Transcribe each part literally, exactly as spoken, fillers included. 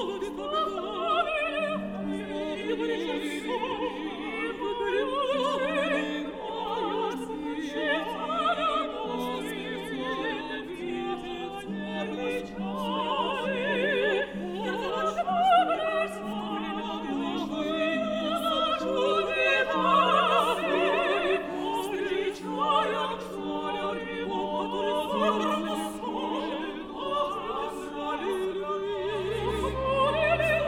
Thank you.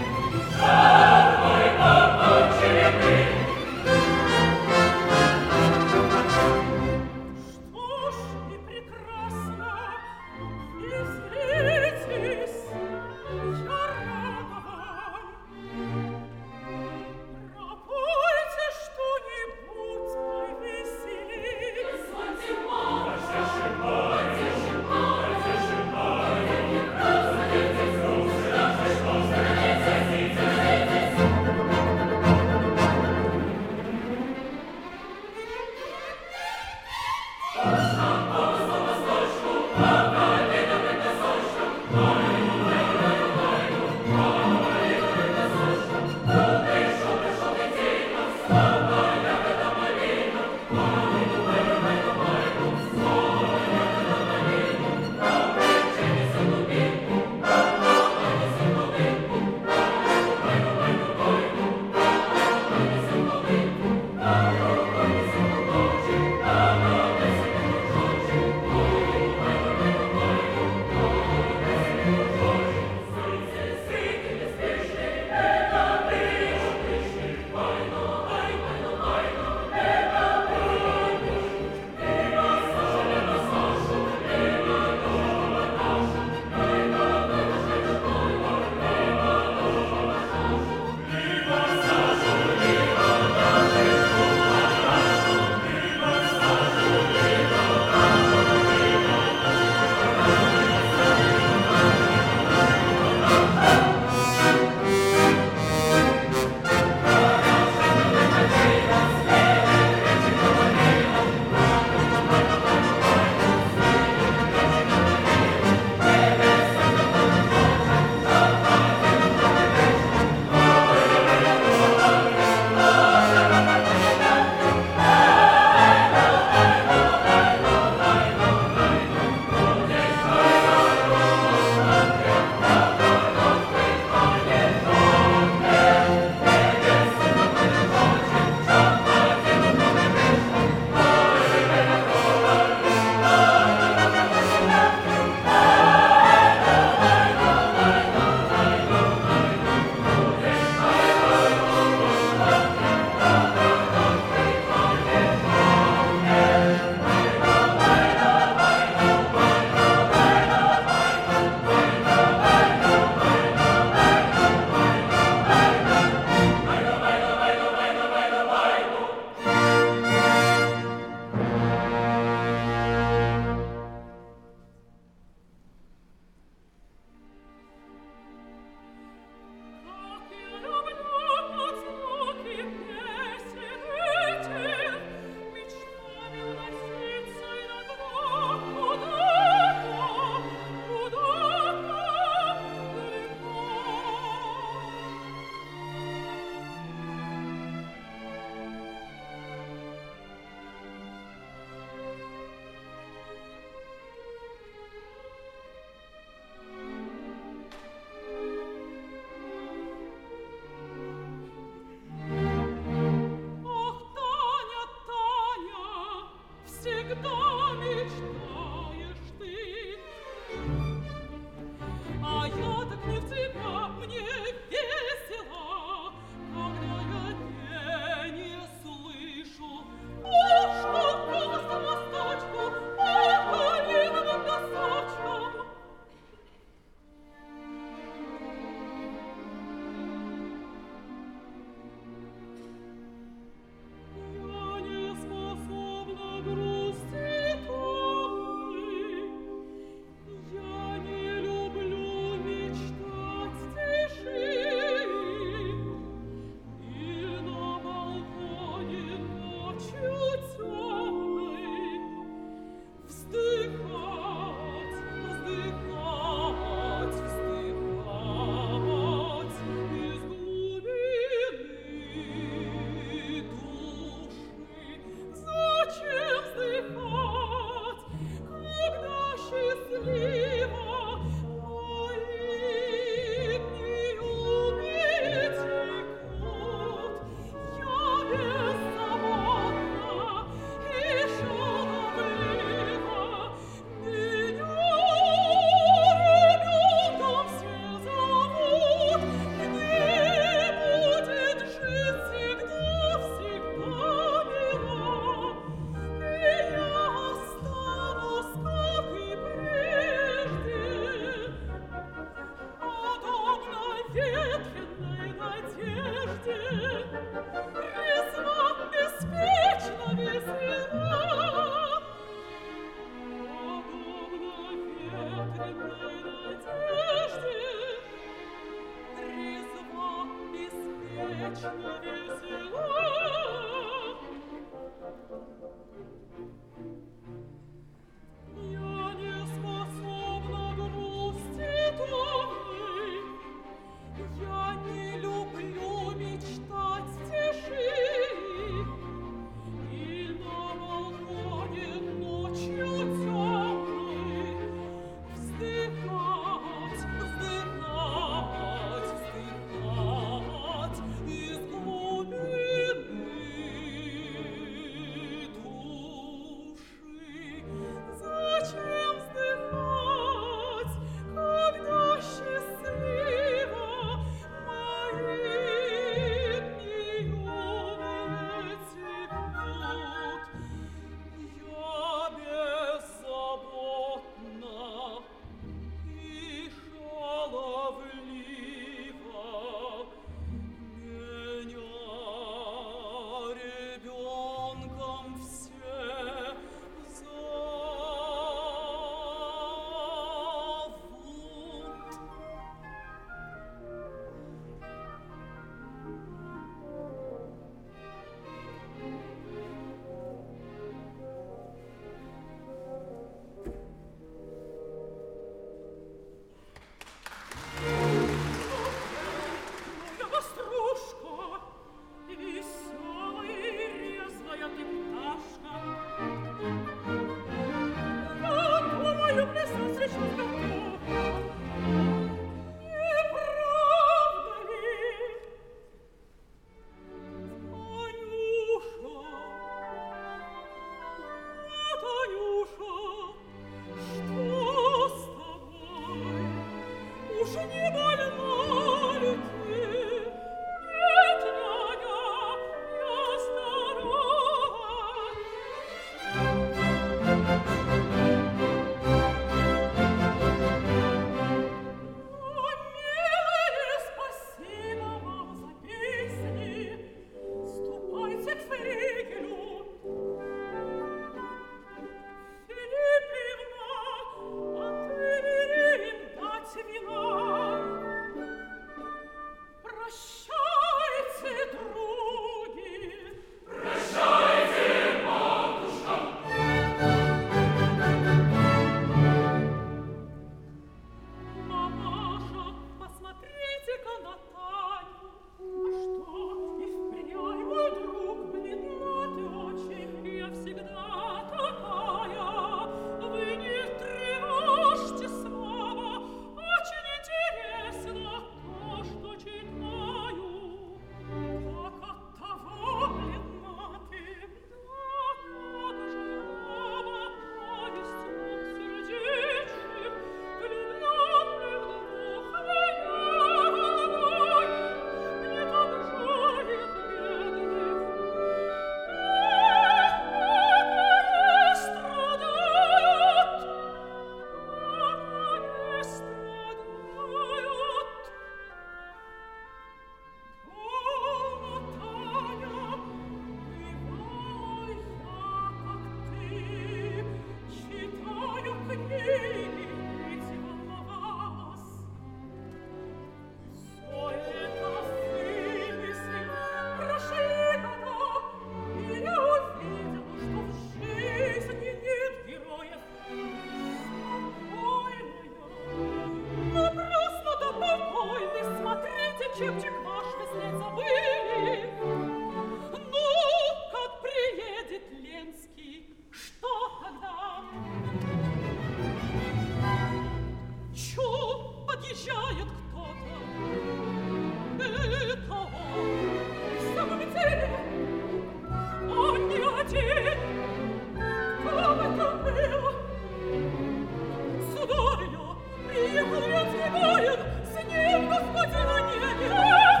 Сударыня, приехал Ленский воин, с ним господина небе.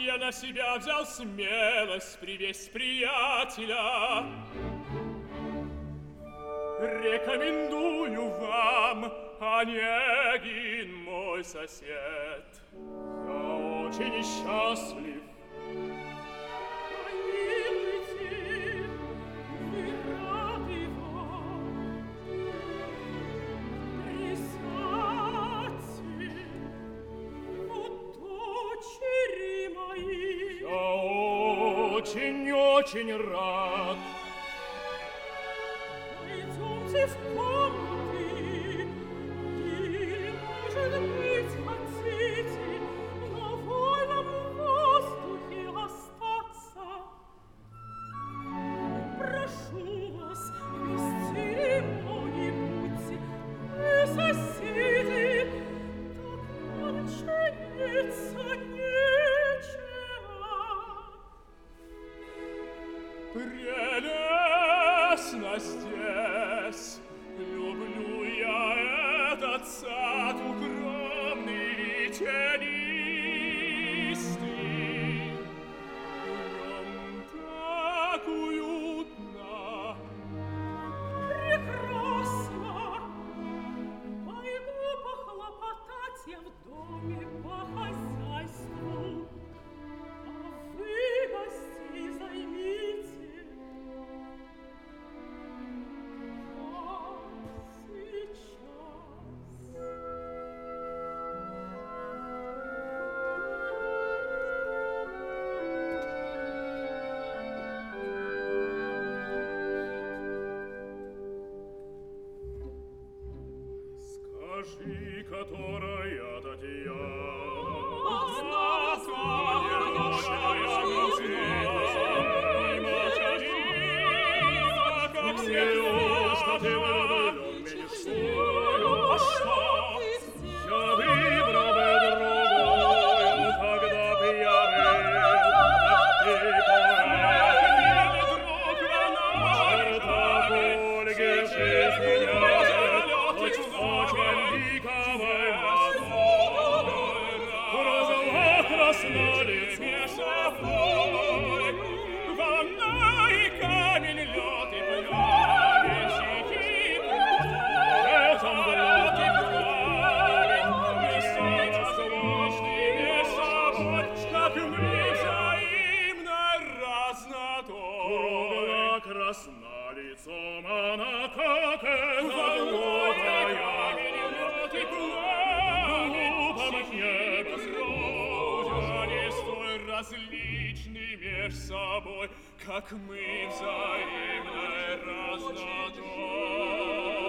Я на себя взял смелость привезть приятеля. Рекомендую вам, Онегин, мой сосед. Я очень счастлив. Помилуйте, вы рады вам. Присядьте, вот дочери мои. Я очень-очень рад. Пойдемте в комнаты, или, может быть, хотите на вольном воздухе остаться. Прошу вас, вести мной не будьте, вы соседи, так нам чиниться нечего. Прелестно здесь. Люблю я этот сад укромный, тенистый. В нем так уютно. Прекрасно. Пойду похлопотать я в доме по хозяйству, а вы гостей займите. Скажи, которая Татьяна? Как светло, что ты влюблен мечтою. А что? Я выбрал бы другую, когда б я был, как ты, поэт. Черта Ольги жизни нет, очень ликовой морской. Розова краснолиць меж собой, волна и камень, лед и пламя, щеки, в этом блюд и пламень, вместе возможны меж собой, как мы взаимно разнотой. Кругла красна лицом она, как эта глупая, лед и пламень, глупом небе сродя, они столь различны меж собой, как мы взаимной разнотой.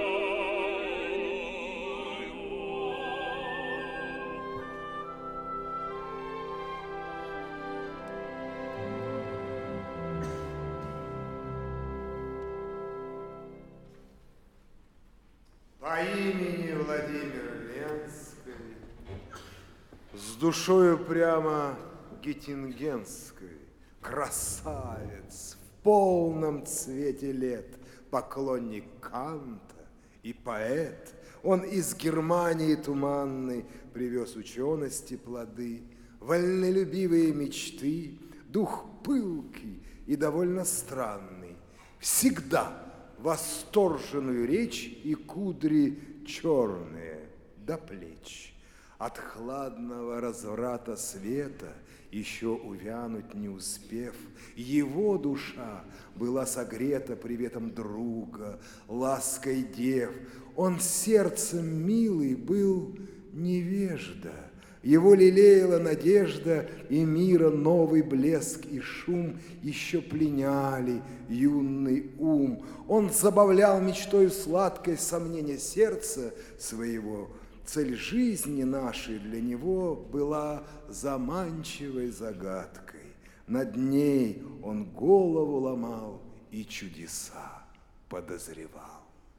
По имени Владимир Ленской, с душою прямо геттингенской, красавец в полном цвете лет, поклонник Канта и поэт. Он из Германии туманной привез учености плоды, вольнолюбивые мечты, дух пылкий и довольно странный. Всегда восторженную речь и кудри черные до плеч. От хладного разврата света, еще увянуть не успев, его душа была согрета приветом друга, лаской дев. Он сердцем милый был невежда, его лелеяла надежда, и мира новый блеск и шум еще пленяли юный ум. Он забавлял мечтою сладкой сомнения сердца своего. Цель жизни нашей для него была заманчивой загадкой. Над ней он голову ломал и чудеса подозревал.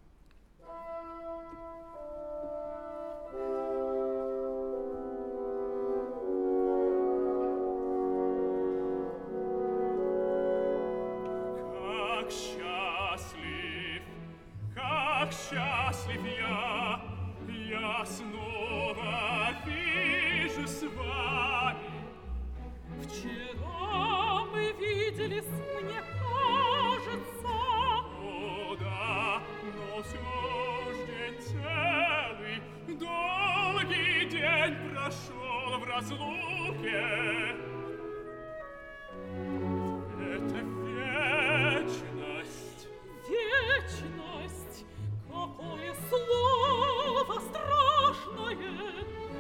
Как счастлив, как счастлив я, я снова вижу с вами. Вчера мы виделись, мне кажется. О, да, но все ж день целый, долгий день прошел в разлуке. Это вечность. Вечность, какое слово страшное!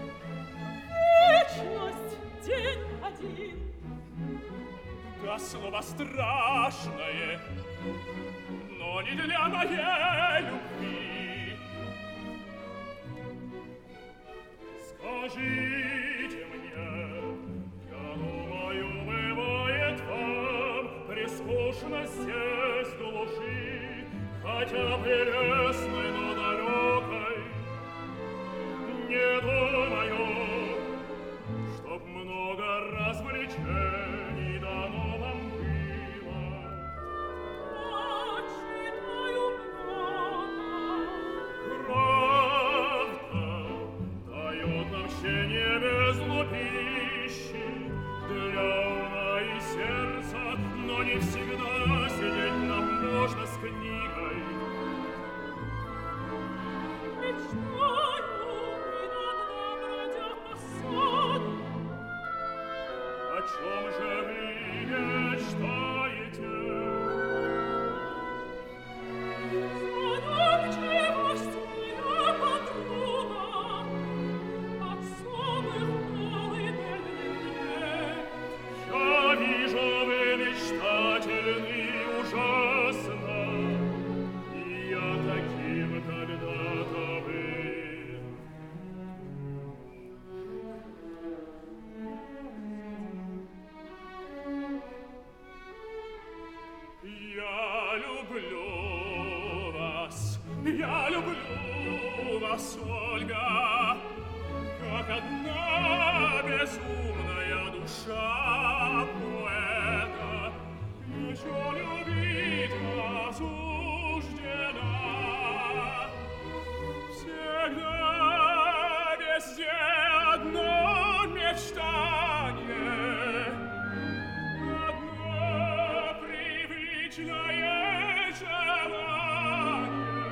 Вечность, день один. Да, слово страшное, но не для моей любви. Скажите мне, я думаю, бывает вам прискучно здесь в глуши, хотя прелестной, но далекой. Не думаю, чтоб много развлечений дано вам было. А читаю много. Правда дает нам щение без лупищи для ума и сердца, но не всегда сидеть нам можно с книгой. Мечтаю иногда, бродя по саду. О чем же вы мечтаете? Задумчивость моя подруга от самых колыбельных лет. Я вижу, вы мечтательны ужасно, и я таким когда-то был. Я люблю вас, я люблю вас, Ольга, как одна безумная душа поэта. Еще любить вас суждена. Всегда, везде одно мечтание, одно привычное желание,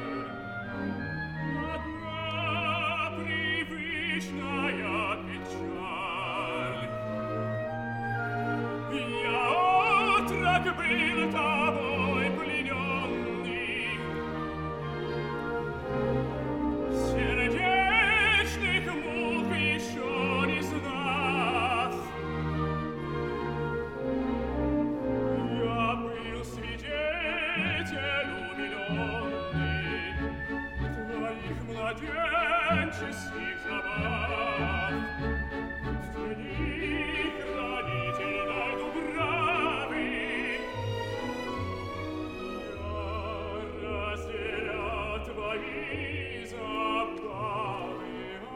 одна привычная печаль. Я отрок был тобой плененный, сердечных мук еще не знав. Я был свидетель умиленный твоих младенческих забав. В тени хранительной дубравы я разделял твои забавы.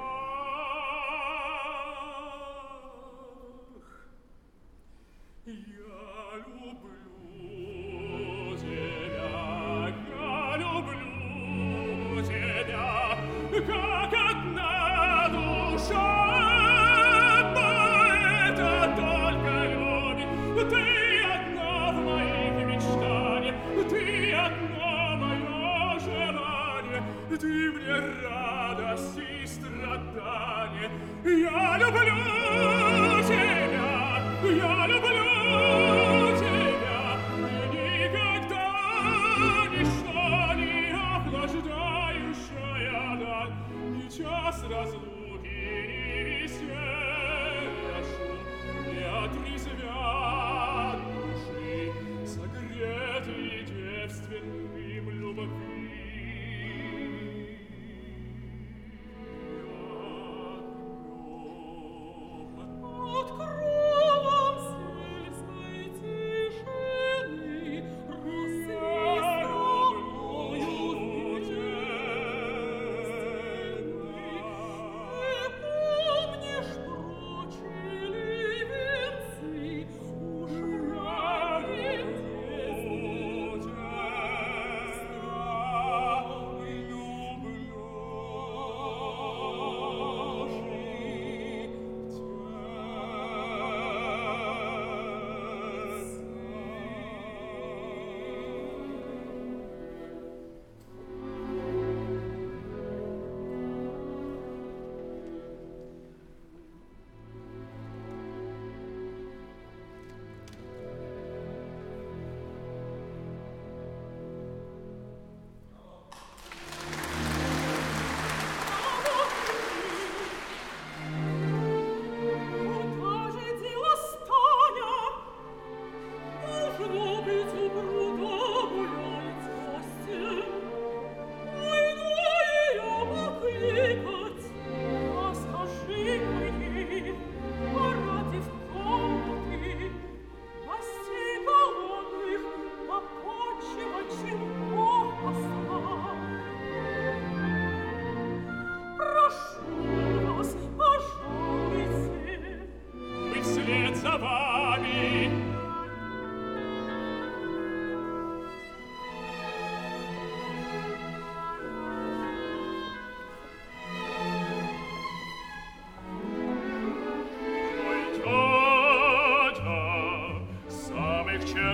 Ах, я люблю тебя, я люблю тебя, как одна душа поэта только любит. Ты одна в моих мечтаниях, ты одно мое желание, ты мне радость и страдание. Я люблю тебя, я люблю тебя,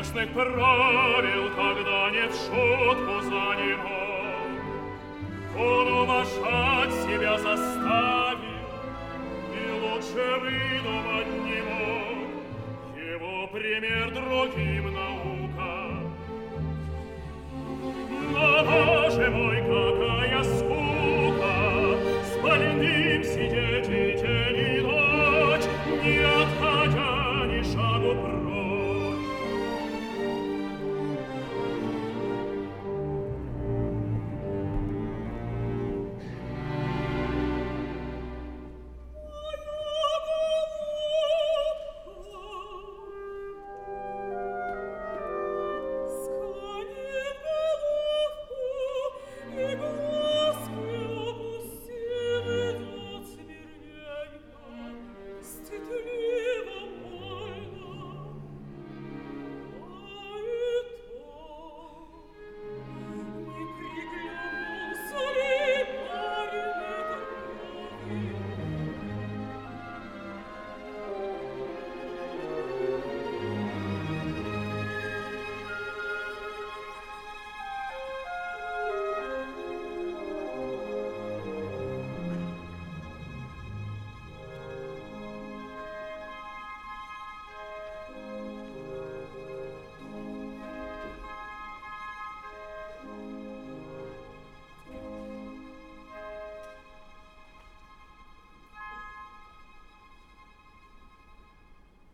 честных правил, когда нет шутку за него. Он уважать себя заставил, и лучше выдумать не мог. Его пример другим наука. Но, Боже мой, какая скука, с больным сидеть и день и ночь, не отходя ни шагу прочь.